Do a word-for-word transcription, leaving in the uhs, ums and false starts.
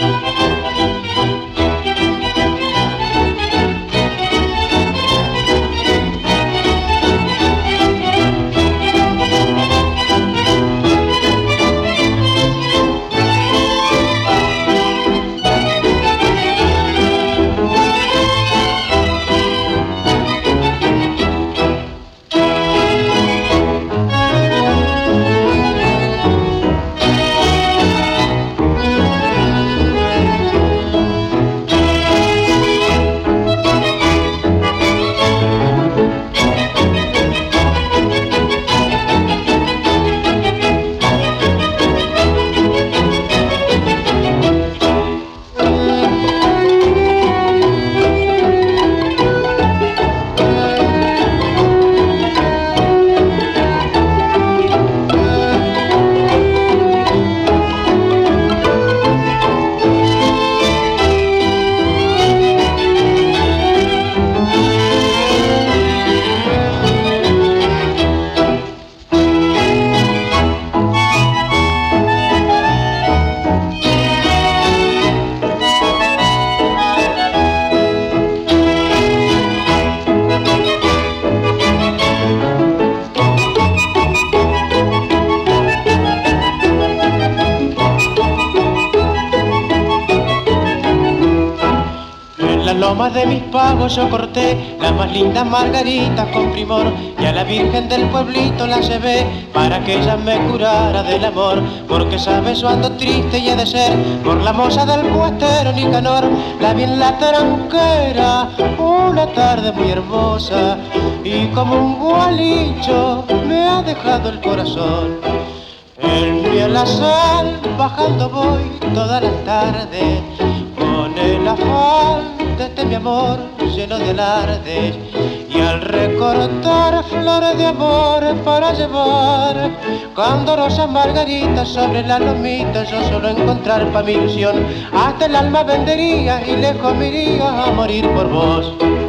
Loma de mis pagos yo corté las más lindas margaritas con primor, y a la Virgen del pueblito la llevé para que ella me curara del amor, porque sabes yo ando triste y he de ser por la moza del puestero Nicanor. La vi en la tranquera una tarde muy hermosa y como un gualicho me ha dejado el corazón. En mi alazán bajando voy todas las tardes con el afán de este mi amor lleno de alardes, y al recortar flores de amor para llevar candorosas margaritas sobre la lomita, yo solo encontrar pa' mi ilusión hasta el alma vendería y lejos me iría a morir por vos.